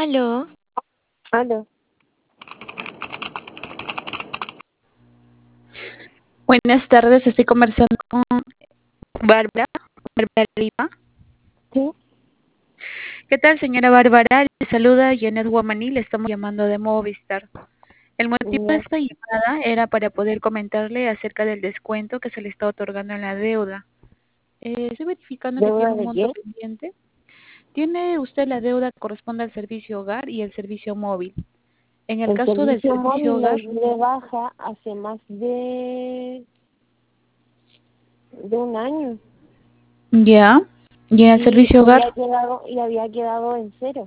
Aló, Aló, Buenas tardes, estoy conversando con Bárbara Riva. sí, ¿Qué tal, señora Bárbara? Le saluda Janet Guamaní, le estamos llamando de Movistar. El motivo de ya, esta llamada era para poder comentarle acerca del descuento que se le está otorgando en la deuda. Estoy verificando que tiene ¿deuda un de monto qué? pendiente. Tiene usted la deuda que corresponde al servicio hogar y el servicio móvil. En el El caso del servicio servicio móvil lo hogar, di de baja hace más de un año ya, y en el y servicio hogar, había quedado en cero.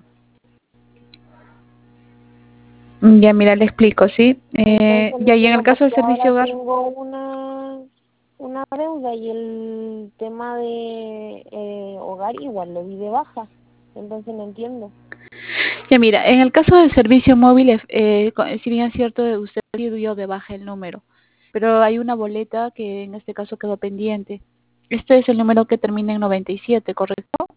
ya mira, le explico, ¿sí? Entonces no Ya, y en el entiendo por caso del qué ahora servicio hogar, tengo una deuda y el tema de hogar igual lo di de baja. Entonces no entiendo. ya mira, en el caso del servicio móvil, si bien es cierto, usted dio de baja el número, pero hay una boleta que en este caso quedó pendiente. Este es el número que termina en 97, ¿correcto?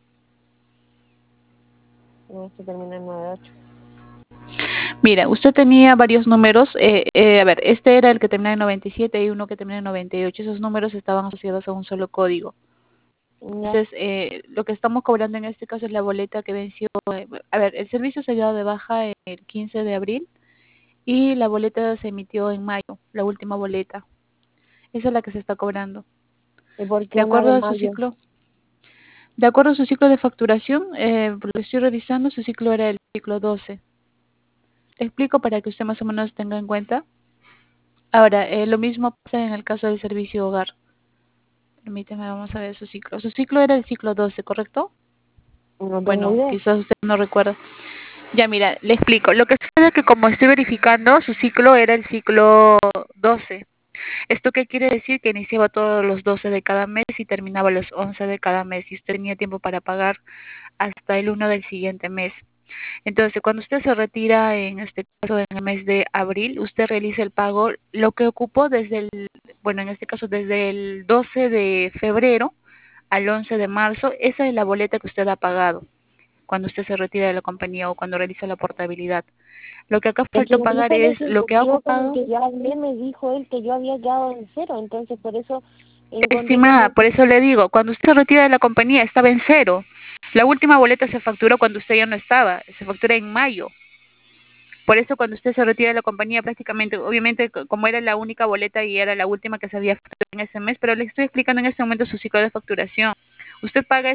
No, se termina en 98. Mira, usted tenía varios números. A ver, este era el que termina en 97 y uno que termina en 98. Esos números estaban asociados a un solo código. Ya, Entonces, lo que estamos cobrando en este caso es la boleta que venció. A ver, el servicio se dio de baja el 15 de abril y la boleta se emitió en mayo, la última boleta. Esa es la que se está cobrando. ¿y por qué De una de acuerdo a su mayo? ciclo, de acuerdo a su ciclo de facturación, por lo que estoy revisando, su ciclo era el ciclo 12. Te explico para que usted más o menos tenga en cuenta. Ahora, lo mismo pasa en el caso del servicio hogar. Permíteme, vamos a ver su ciclo. Su ciclo era el ciclo 12, ¿correcto? No tengo Bueno, idea. quizás usted no recuerda. Ya, mira, le explico. Lo que sucede es que como estoy verificando, su ciclo era el ciclo 12. ¿Esto qué quiere decir? Que iniciaba todos los 12 de cada mes y terminaba los 11 de cada mes y usted tenía tiempo para pagar hasta el 1 del siguiente mes. Entonces, cuando usted se retira, en este caso en el mes de abril, usted realiza el pago, lo que ocupó bueno, en este caso desde el 12 de febrero al 11 de marzo, esa es la boleta que usted ha pagado cuando usted se retira de la compañía o cuando realiza la portabilidad. Lo que acá Es que faltó mi pagar hijo, el es lo que ha ejecutivo con el ocupado. que yo hablé, me dijo él que yo había quedado en cero, entonces por eso encontré que Estimada, me... por eso le digo, cuando usted se retira de la compañía estaba en cero. La última boleta se facturó cuando usted ya no estaba, se factura en mayo. Por eso cuando usted se retira de la compañía prácticamente, obviamente como era la única boleta y era la última que se había facturado en ese mes, pero le estoy explicando en este momento su ciclo de facturación. Usted paga